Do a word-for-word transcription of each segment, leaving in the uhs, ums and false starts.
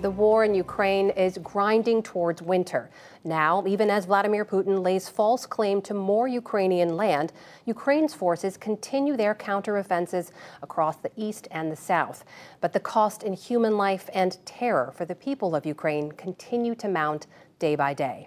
The war in Ukraine is grinding towards winter. Now, even as Vladimir Putin lays false claim to more Ukrainian land, Ukraine's forces continue their counteroffensives across the east and the south. But the cost in human life and terror for the people of Ukraine continue to mount day by day.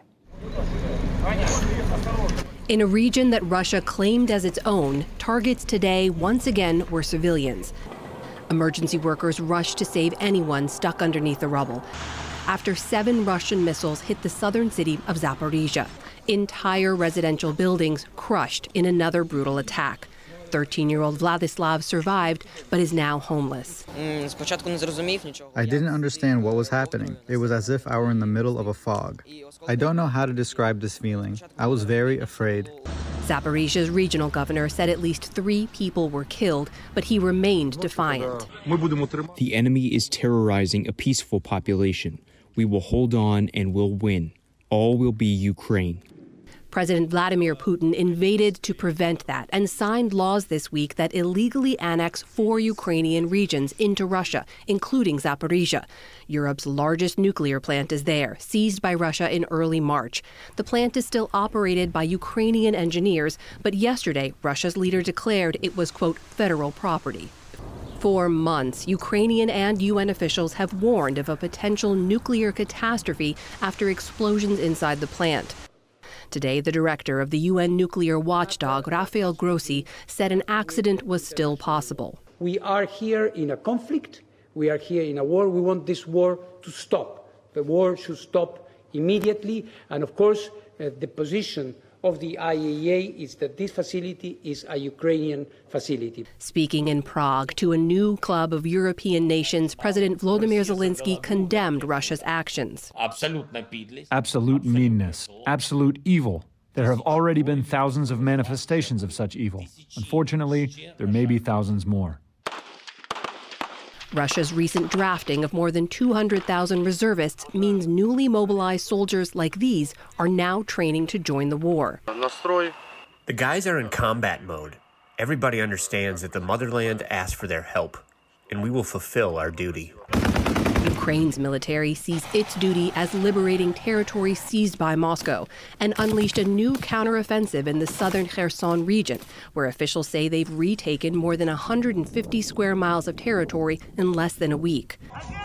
In a region that Russia claimed as its own, targets today once again were civilians. Emergency workers rushed to save anyone stuck underneath the rubble after seven Russian missiles hit the southern city of Zaporizhia. Entire residential buildings crushed in another brutal attack. thirteen-year-old Vladislav survived, but is now homeless. I didn't understand what was happening. It was as if I were in the middle of a fog. I don't know how to describe this feeling. I was very afraid. Zaporizhia's regional governor said at least three people were killed, but he remained defiant. The enemy is terrorizing a peaceful population. We will hold on and will win. All will be Ukraine. President Vladimir Putin invaded to prevent that and signed laws this week that illegally annex four Ukrainian regions into Russia, including Zaporizhia. Europe's largest nuclear plant is there, seized by Russia in early March. The plant is still operated by Ukrainian engineers, but yesterday Russia's leader declared it was, quote, federal property. For months, Ukrainian and U N officials have warned of a potential nuclear catastrophe after explosions inside the plant. Today, the director of the U N nuclear watchdog, Rafael Grossi, said an accident was still possible. We are here in a conflict. We are here in a war. We want this war to stop. The war should stop immediately. And of course, uh, the position of the I A E A is that this facility is a Ukrainian facility. Speaking in Prague to a new club of European nations, President Volodymyr Zelensky condemned Russia's actions. Absolute meanness, absolute evil. There have already been thousands of manifestations of such evil. Unfortunately, there may be thousands more. Russia's recent drafting of more than two hundred thousand reservists means newly mobilized soldiers like these are now training to join the war. The guys are in combat mode. Everybody understands that the motherland asked for their help, and we will fulfill our duty. Ukraine's military sees its duty as liberating territory seized by Moscow and unleashed a new counteroffensive in the southern Kherson region, where officials say they've retaken more than one hundred fifty square miles of territory in less than a week.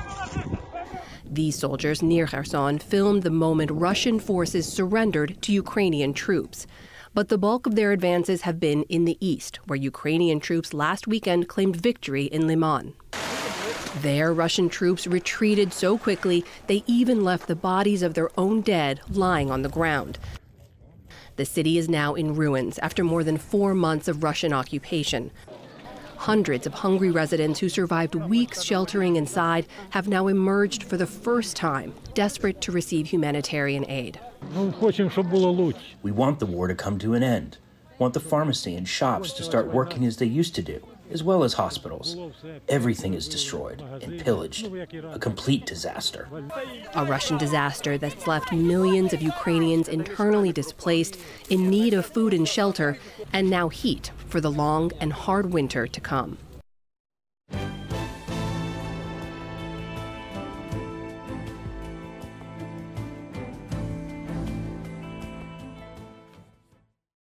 These soldiers near Kherson filmed the moment Russian forces surrendered to Ukrainian troops. But the bulk of their advances have been in the east, where Ukrainian troops last weekend claimed victory in Liman. There, Russian troops retreated so quickly they even left the bodies of their own dead lying on the ground. The city is now in ruins after more than four months of Russian occupation. Hundreds of hungry residents who survived weeks sheltering inside have now emerged for the first time, desperate to receive humanitarian aid. We want the war to come to an end. We want the pharmacy and shops to start working as they used to do, as well as hospitals. Everything is destroyed and pillaged. A complete disaster. A Russian disaster that's left millions of Ukrainians internally displaced, in need of food and shelter, and now heat for the long and hard winter to come.